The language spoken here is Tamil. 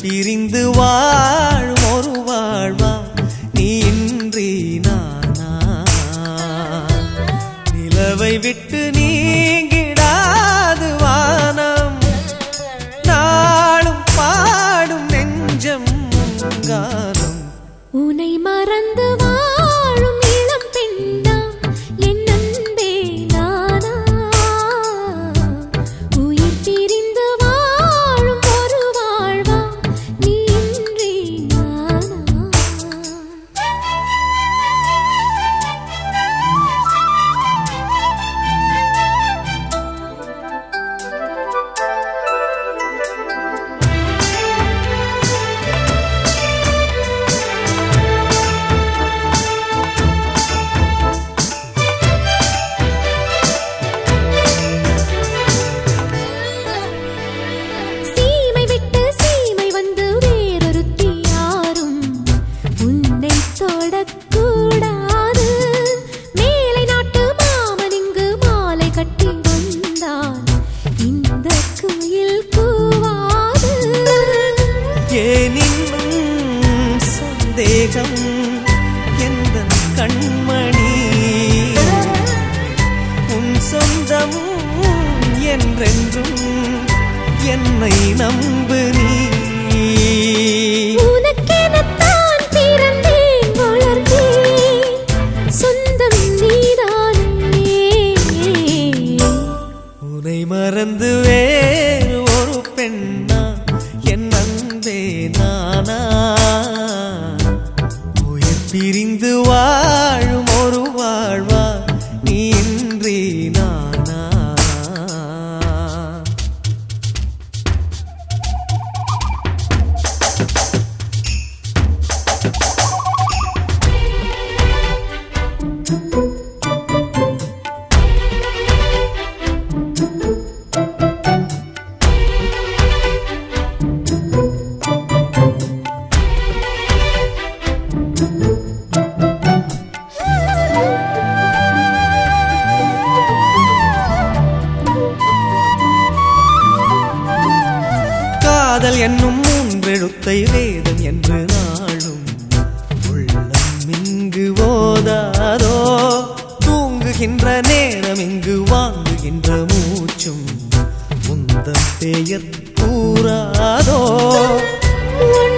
பிரிந்து வாழும் ஒரு வாழ்வா நீ இன்றி நானா நிலவை விட்டு நீங்கிடாது வானம் நாளும் பாடும் நெஞ்சம் காலம் உனை மறந்து வாழும் இளம் பெண்ணா என் அன்பே நானா உயிர் பிரிந்து வாழும் ஒரு வாழ்வா நீ இன்றி நானா சந்தேகம் எந்தன் கண்மணி உன் சொந்தம் என்றென்றும் என்னை நம்பு நீ உனக்கெனத்தான் பிறந்தேன் வளர்ந்தேன் சொந்தம் நீதானே உன்னை மறந்து வேறு ஒரு பெண்ணா என் அன்பே நானா பிரிந்து வாழும் ஒரு வாழ்வா நீ இன்றி நானா காதல் என்னும் மூன்றெழுத்தை வேதம் என்று நாளும் உள்ளம் இங்கு ஓதாதோ தூங்குகின்ற நேரம் இங்கு வாங்குகின்ற மூச்சும் உந்தன் பெயர் கூறாதோ